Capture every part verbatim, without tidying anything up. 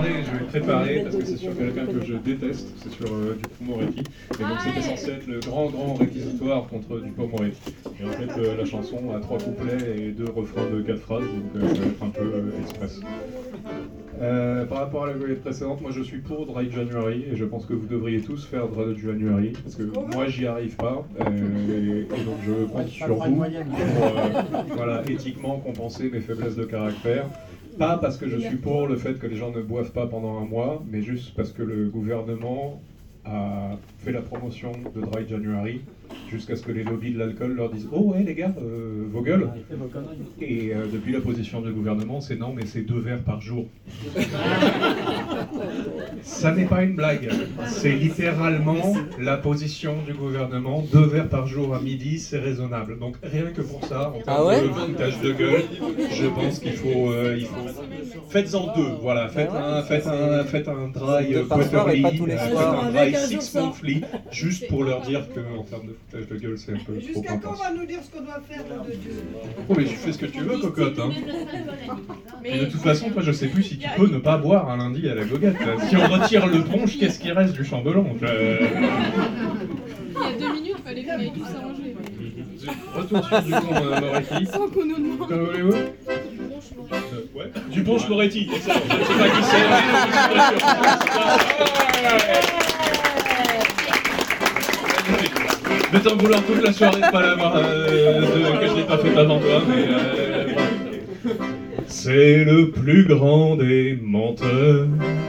parler, je vais préparer, parce que c'est sur quelqu'un que je déteste, c'est sur euh, Dupond-Moretti. Et donc c'était censé être le grand, grand réquisitoire contre Dupond-Moretti. Et en fait, euh, la chanson a trois couplets et deux refrains de quatre phrases, donc euh, ça va être un peu euh, express. Euh, par rapport à la goélette précédente, moi je suis pour Dry January, et je pense que vous devriez tous faire Dry January, parce que moi j'y arrive pas, euh, et, et donc je compte sur vous pour euh, voilà, éthiquement compenser mes faiblesses de caractère. Pas parce que je suis pour le fait que les gens ne boivent pas pendant un mois, mais juste parce que le gouvernement a fait la promotion de Dry January jusqu'à ce que les lobbies de l'alcool leur disent « Oh ouais les gars, euh, vos gueules !» Et euh, depuis la position du gouvernement, c'est non mais c'est deux verres par jour. Ça n'est pas une blague, c'est littéralement la position du gouvernement, deux verres par jour à midi, c'est raisonnable. Donc rien que pour ça, en termes ah ouais de foutage de gueule, je pense qu'il faut, euh, il faut... Faites-en deux, voilà, faites un, faites un, faites un dry quarterly, euh, faites un dry six monthly, juste pour leur dire qu'en termes de foutage de gueule, c'est un peu trop intense. Jusqu'à quand on va nous dire ce qu'on doit faire, nom de Dieu? Oh mais tu fais ce que tu veux, cocotte, hein. Et de toute façon, toi je sais plus si tu peux ne pas boire un lundi à la goguette. Si on retire le punch, qu'est-ce qui reste du chambellan? euh... Il y a deux minutes, il fallait qu'on aille tous s'arranger. Retour sur Dupond-Moretti. Sans qu'on nous demande. Comment voulez-vous? Ouais. Dupond-Moretti, excellent. Je ne sais pas qui c'est, mais je vais t'en vouloir toute la soirée de pas l'avoir, euh, de, que je l'ai pas fait avant toi, mais euh, c'est le plus grand des menteurs.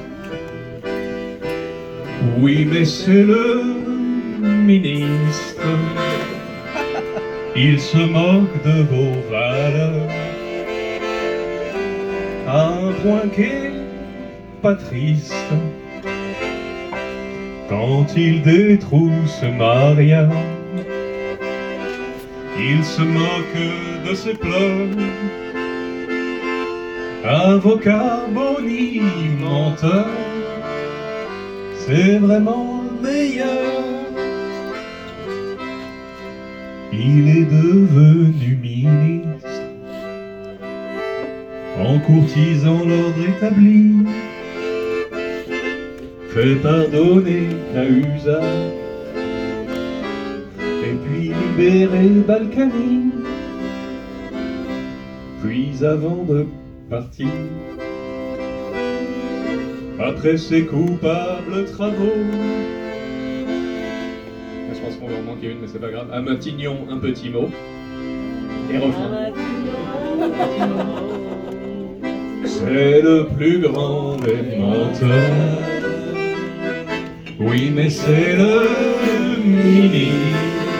Oui, mais c'est le ministre. Il se moque de vos valeurs à un point qui est pas triste. Quand il détrousse Maria, il se moque de ses pleurs. Avocat boni menteur, c'est vraiment meilleur. Il est devenu ministre en courtisant l'ordre établi, fait pardonner Cahuzac et puis libérer Balkany. Puis avant de partir, après ses coupables travaux, je pense qu'on va en manquer une, mais c'est pas grave. À Matignon, un petit mot. Et refrain. C'est le plus grand des menteurs. Oui, mais c'est le ministre.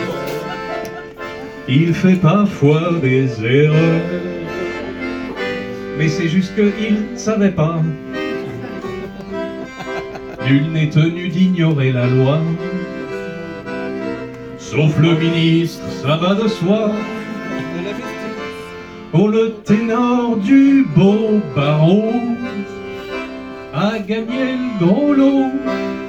Il fait parfois des erreurs, mais c'est juste qu'il savait pas. Nul n'est tenu d'ignorer la loi. Sauf le ministre, ça va de soi. Oh, le ténor du beau barreau a gagné le gros lot.